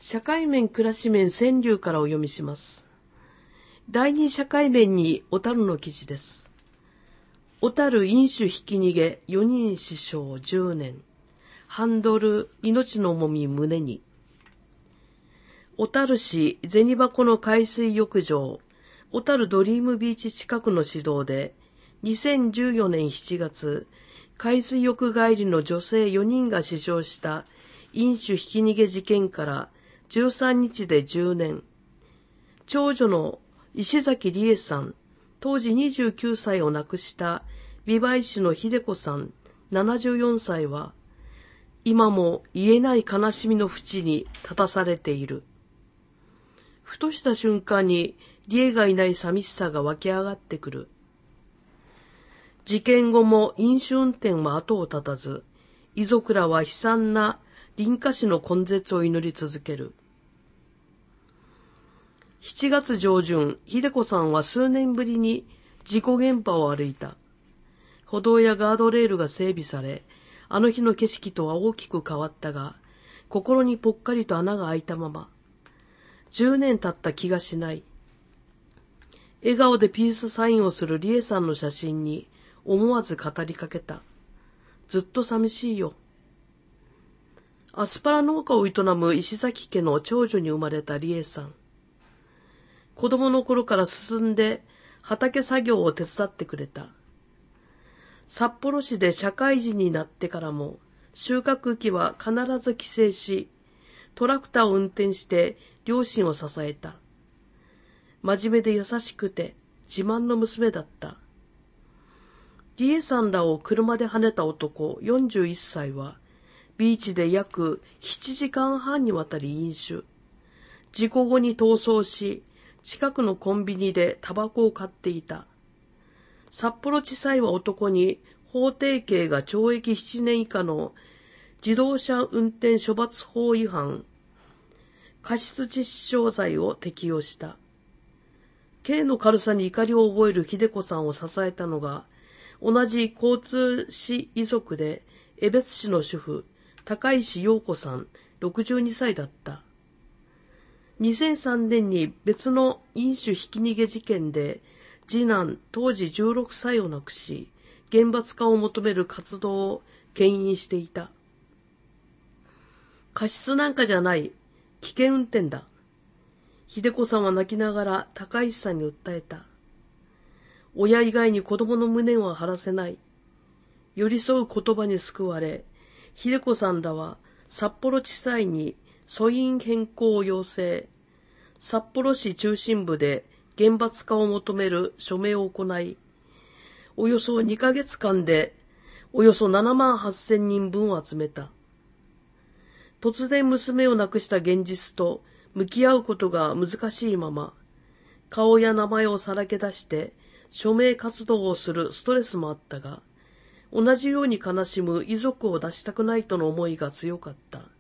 社会面暮らし面川柳からお読みします。第二社会面に小樽の記事です。小樽飲酒ひき逃げ4人死傷10年。ハンドル命の重み胸に。小樽市銭箱の海水浴場、小樽ドリームビーチ近くの市道で、2014年7月、海水浴帰りの女性4人が死傷した飲酒ひき逃げ事件から13日で10年。長女の石崎理恵さん、当時29歳を亡くした美唄市の秀子さん、74歳は、今も言えない悲しみの淵に立たされている。ふとした瞬間に理恵がいない寂しさが湧き上がってくる。事件後も飲酒運転は後を絶たず、遺族らは悲惨な林家死の根絶を祈り続ける。7月上旬、秀子さんは数年ぶりに事故現場を歩いた。歩道やガードレールが整備され、あの日の景色とは大きく変わったが、心にぽっかりと穴が開いたまま。10年経った気がしない。笑顔でピースサインをする理恵さんの写真に思わず語りかけた。ずっと寂しいよ。アスパラ農家を営む石崎家の長女に生まれた理恵さん。子供の頃から進んで畑作業を手伝ってくれた。札幌市で社会人になってからも収穫期は必ず帰省し、トラクターを運転して両親を支えた。真面目で優しくて自慢の娘だった。理恵さんらを車で跳ねた男41歳は、ビーチで約7時間半にわたり飲酒。事故後に逃走し、近くのコンビニでタバコを買っていた。札幌地裁は男に法定刑が懲役7年以下の自動車運転処罰法違反、過失致死傷罪を適用した。刑の軽さに怒りを覚える秀子さんを支えたのが、同じ交通死遺族で江別市の主婦、高石陽子さん、62歳だった。2003年に別の飲酒ひき逃げ事件で、次男、当時16歳を亡くし、厳罰化を求める活動を牽引していた。過失なんかじゃない、危険運転だ。秀子さんは泣きながら高石さんに訴えた。親以外に子供の無念は晴らせない。寄り添う言葉に救われ、秀子さんらは札幌地裁に訴因変更を要請。札幌市中心部で厳罰化を求める署名を行い、およそ2ヶ月間でおよそ7万8,000人分を集めた。突然娘を亡くした現実と向き合うことが難しいまま、顔や名前をさらけ出して署名活動をするストレスもあったが、同じように悲しむ遺族を出したくないとの思いが強かった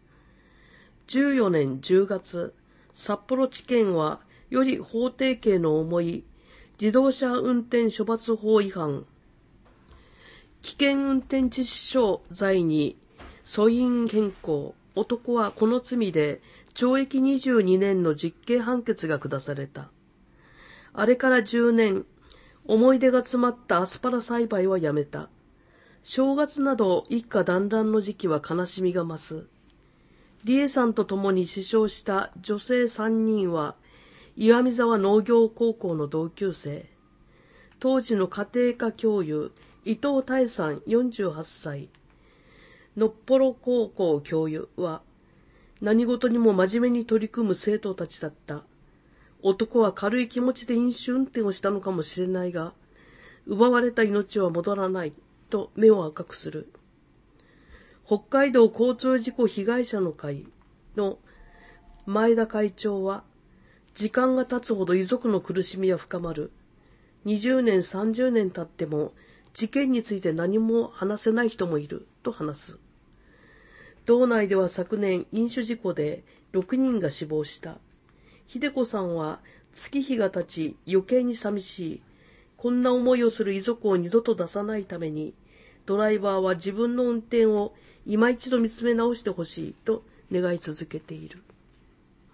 。14年10月、札幌地検はより法定刑の重い自動車運転処罰法違反、危険運転致死傷罪に訴因変更。男はこの罪で懲役22年の実刑判決が下された。あれから10年、思い出が詰まったアスパラ栽培はやめた。正月など一家団らんの時期は悲しみが増す。理恵さんと共に死傷した女性3人は岩見沢農業高校の同級生。当時の家庭科教諭伊藤多さん48歳。のっぽろ高校教諭は何事にも真面目に取り組む生徒たちだった。男は軽い気持ちで飲酒運転をしたのかもしれないが、奪われた命は戻らないと目を赤くする。北海道交通事故被害者の会の前田会長は、時間が経つほど遺族の苦しみは深まる。20年、30年経っても事件について何も話せない人もいると話す。道内では昨年飲酒事故で6人が死亡した。秀子さんは月日が経ち余計に寂しい。こんな思いをする遺族を二度と出さないために、ドライバーは自分の運転を今一度見つめ直してほしいと願い続けている。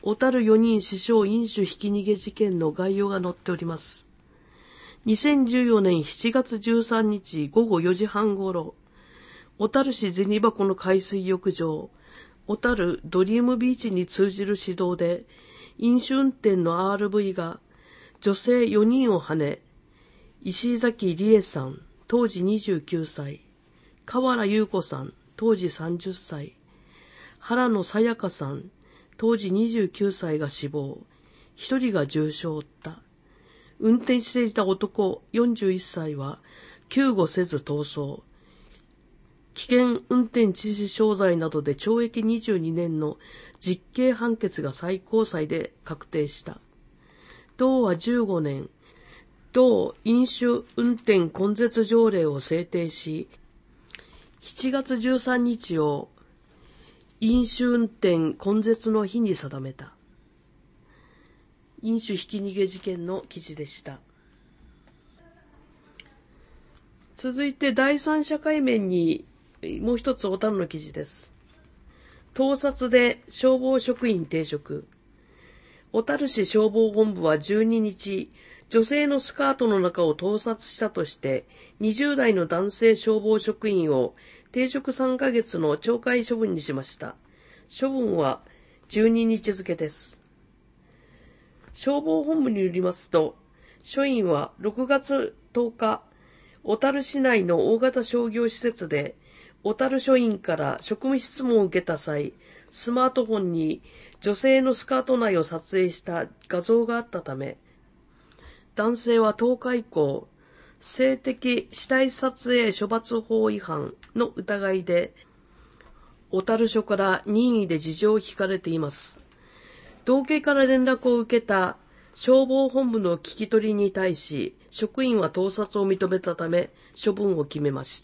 小樽4人死傷飲酒ひき逃げ事件の概要が載っております。2014年7月13日午後4時半ごろ、小樽市銭箱の海水浴場、小樽ドリームビーチに通じる市道で、飲酒運転の RV が女性4人をはね、石崎理恵さん、当時29歳、河原優子さん、当時30歳、原野さやかさん、当時29歳が死亡、1人が重傷を負った。運転していた男41歳は救護せず逃走。危険運転致死傷罪などで懲役22年の実刑判決が最高裁で確定した。同は15年、同飲酒運転根絶条例を制定し、7月13日を飲酒運転根絶の日に定めた。飲酒ひき逃げ事件の記事でした。続いて第三者界面にもう一つ小樽の記事です。盗撮で消防職員停職。小樽市消防本部は12日、女性のスカートの中を盗撮したとして、20代の男性消防職員を停職3ヶ月の懲戒処分にしました。処分は12日付です。消防本部によりますと、署員は6月10日、小樽市内の大型商業施設で、小樽署員から職務質問を受けた際、スマートフォンに女性のスカート内を撮影した画像があったため、男性は10日以降、性的死体撮影処罰法違反の疑いで、小樽署から任意で事情を聞かれています。道警から連絡を受けた消防本部の聞き取りに対し、職員は盗撮を認めたため、処分を決めました。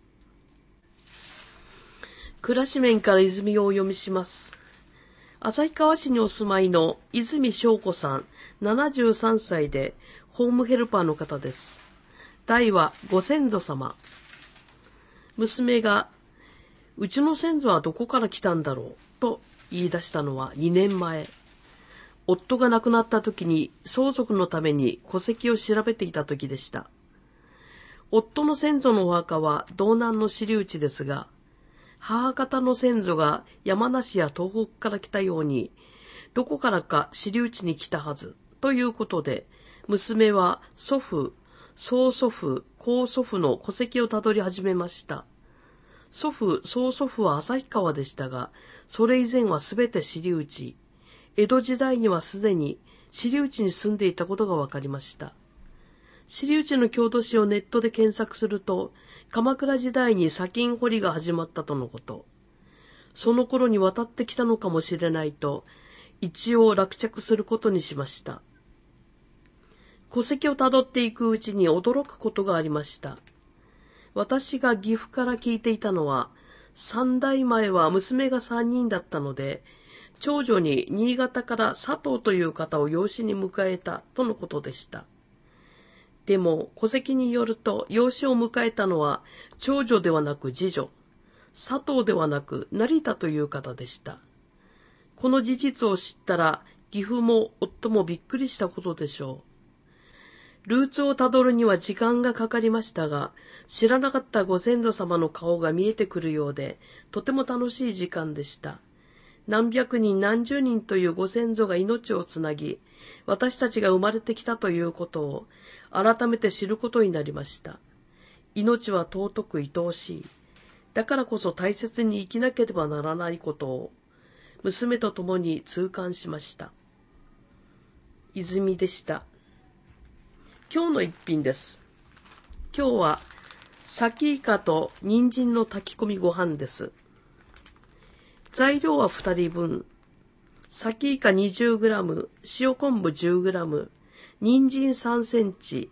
暮らし面から泉をお読みします。旭川市にお住まいの泉翔子さん、73歳で、ホームヘルパーの方です。題はご先祖様。娘が、うちの先祖はどこから来たんだろうと言い出したのは2年前。夫が亡くなった時に相続のために戸籍を調べていた時でした。夫の先祖のお墓は道南の支流地ですが、母方の先祖が山梨や東北から来たように、どこからか支流地に来たはずということで、娘は祖父、曽祖父、高祖父の戸籍をたどり始めました。祖父、曽祖父は旭川でしたが、それ以前はすべて支流地。江戸時代にはすでに支流地に住んでいたことが分かりました。支流地の郷土史をネットで検索すると、鎌倉時代に砂金掘りが始まったとのこと。その頃に渡ってきたのかもしれないと、一応落着することにしました。戸籍をたどっていくうちに驚くことがありました。私が岐阜から聞いていたのは、3代前は娘が3人だったので、長女に新潟から佐藤という方を養子に迎えたとのことでした。でも戸籍によると養子を迎えたのは長女ではなく次女、佐藤ではなく成田という方でした。この事実を知ったら岐阜も夫もびっくりしたことでしょう。ルーツをたどるには時間がかかりましたが、知らなかったご先祖様の顔が見えてくるようで、とても楽しい時間でした。何百人何十人というご先祖が命をつなぎ、私たちが生まれてきたということを改めて知ることになりました。命は尊く愛おしい。だからこそ大切に生きなければならないことを、娘と共に痛感しました。泉でした。今日の一品です。今日は、さきいかと人参の炊き込みご飯です。材料は2人分。さきいか 20g、塩昆布 10g、人参3センチ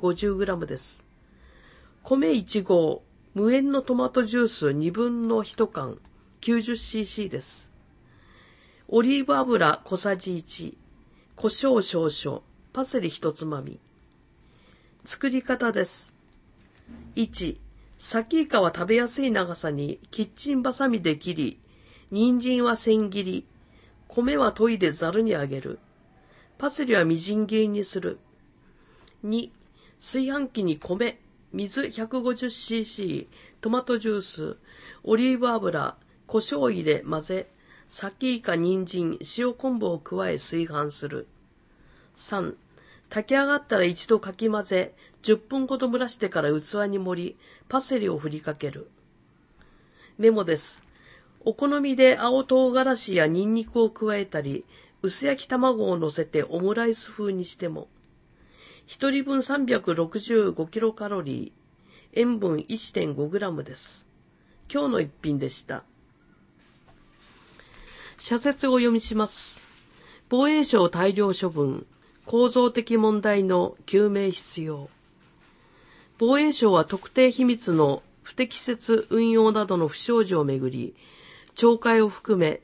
50g です。米1合、無塩のトマトジュース2分の1缶 90cc です。オリーブ油小さじ1、胡椒少々、パセリ1つまみ。作り方です。1、さきいかは食べやすい長さにキッチンバサミで切り、人参は千切り、 米は研いでざるにあげる。パセリはみじん切りにする。2、炊飯器に米、水 150cc、トマトジュース、オリーブ油、胡椒を入れ混ぜ、さきいか人参、塩昆布を加え炊飯する。3、炊き上がったら一度かき混ぜ、10分ほど蒸らしてから器に盛り、パセリを振りかける。メモです。お好みで青唐辛子やニンニクを加えたり、薄焼き卵を乗せてオムライス風にしても。1人分365キロカロリー、塩分 1.5 グラムです。今日の一品でした。社説を読みします。防衛省大量処分、構造的問題の究明必要。防衛省は特定秘密の不適切運用などの不祥事をめぐり、懲戒を含め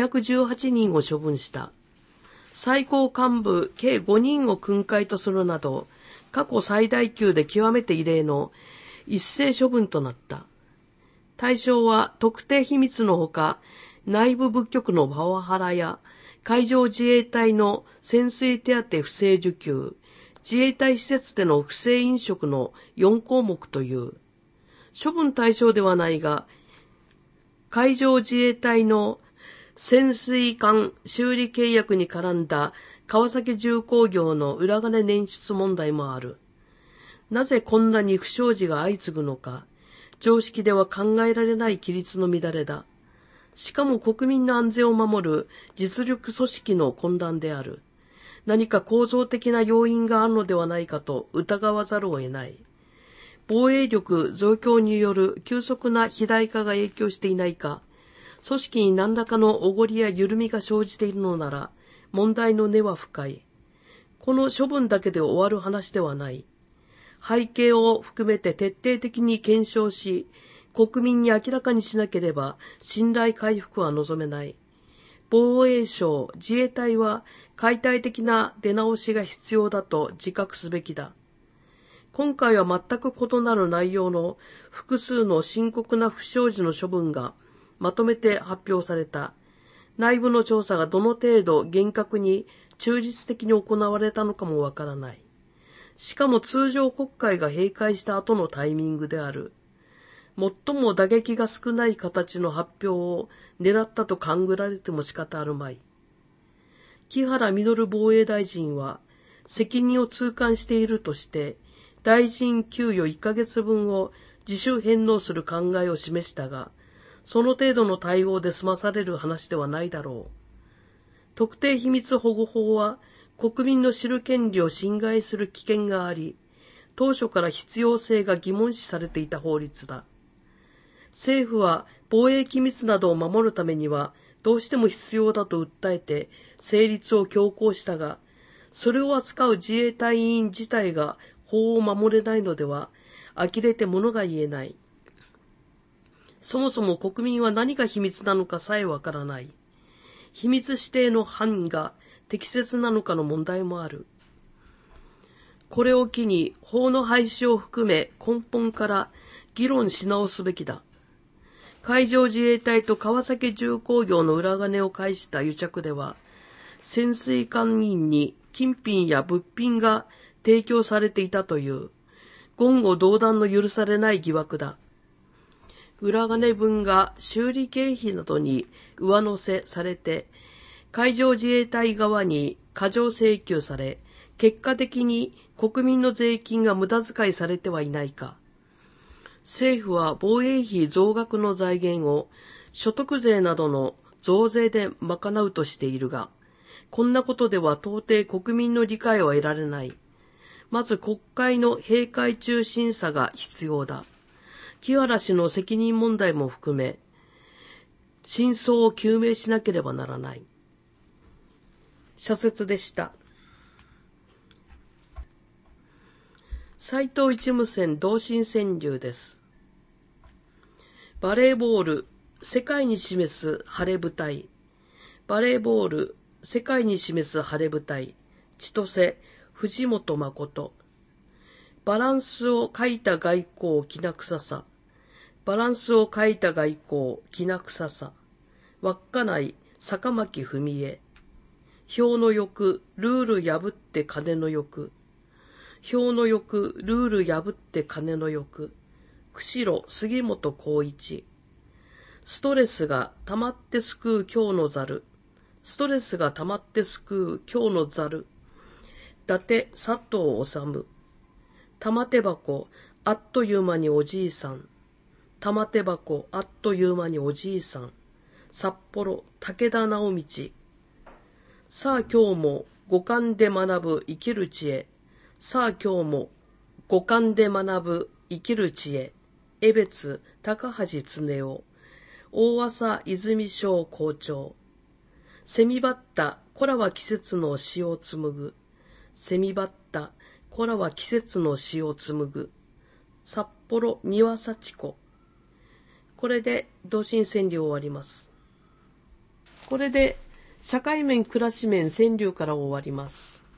218人を処分した。最高幹部計5人を訓戒とするなど、過去最大級で極めて異例の一斉処分となった。対象は特定秘密のほか、内部部局のパワハラや、海上自衛隊の潜水手当不正受給、自衛隊施設での不正飲食の4項目という。処分対象ではないが、海上自衛隊の潜水艦修理契約に絡んだ川崎重工業の裏金捻出問題もある。なぜこんなに不祥事が相次ぐのか、常識では考えられない規律の乱れだ。しかも国民の安全を守る実力組織の混乱である。何か構造的な要因があるのではないかと疑わざるを得ない。防衛力増強による急速な肥大化が影響していないか、組織に何らかのおごりや緩みが生じているのなら、問題の根は深い。この処分だけで終わる話ではない。背景を含めて徹底的に検証し、国民に明らかにしなければ信頼回復は望めない。防衛省、自衛隊は解体的な出直しが必要だと自覚すべきだ。今回は全く異なる内容の複数の深刻な不祥事の処分がまとめて発表された。内部の調査がどの程度厳格に忠実的に行われたのかもわからない。しかも通常国会が閉会した後のタイミングである。最も打撃が少ない形の発表を狙ったと勘ぐられても仕方あるまい。木原稔防衛大臣は責任を痛感しているとして大臣給与1ヶ月分を自主返納する考えを示したが、その程度の対応で済まされる話ではないだろう。特定秘密保護法は国民の知る権利を侵害する危険があり、当初から必要性が疑問視されていた法律だ。政府は防衛機密などを守るためにはどうしても必要だと訴えて成立を強行したが、それを扱う自衛隊員自体が法を守れないのでは呆れて物が言えない。そもそも国民は何が秘密なのかさえわからない。秘密指定の範囲が適切なのかの問題もある。これを機に法の廃止を含め根本から議論し直すべきだ。海上自衛隊と川崎重工業の裏金を介した癒着では、潜水艦員に金品や物品が提供されていたという言語道断の許されない疑惑だ。裏金分が修理経費などに上乗せされて、海上自衛隊側に過剰請求され、結果的に国民の税金が無駄遣いされてはいないか。政府は防衛費増額の財源を所得税などの増税で賄うとしているが、こんなことでは到底国民の理解を得られない。まず国会の閉会中審査が必要だ。木原氏の責任問題も含め、真相を究明しなければならない。社説でした。斉藤一無線同心川柳です。バレーボール、世界に示す晴れ舞台。バレーボール、世界に示す晴れ舞台。千歳、藤本誠。バランスを欠いた外交きな臭さ。バランスを欠いた外交きな臭さ。稚内、 坂巻文江。票の欲、ルール破って金の欲。票の欲、ルール破って金の欲。釧路杉本浩一。ストレスが溜まって救う今日のざる。ストレスが溜まって救う今日のざる。伊達佐藤治。玉手箱、あっという間におじいさん。玉手箱、あっという間におじいさん。札幌、武田直道。さあ今日も五感で学ぶ生きる知恵。さあ今日も五感で学ぶ生きる知恵。江別高橋恒夫。大浅泉小校長。セミバッタ、こらは季節の詩を紡ぐ。セミバッタ、こらは季節の詩を紡ぐ。札幌庭幸子。これで同心川柳終わります。これで社会面、暮らし面、川柳から終わります。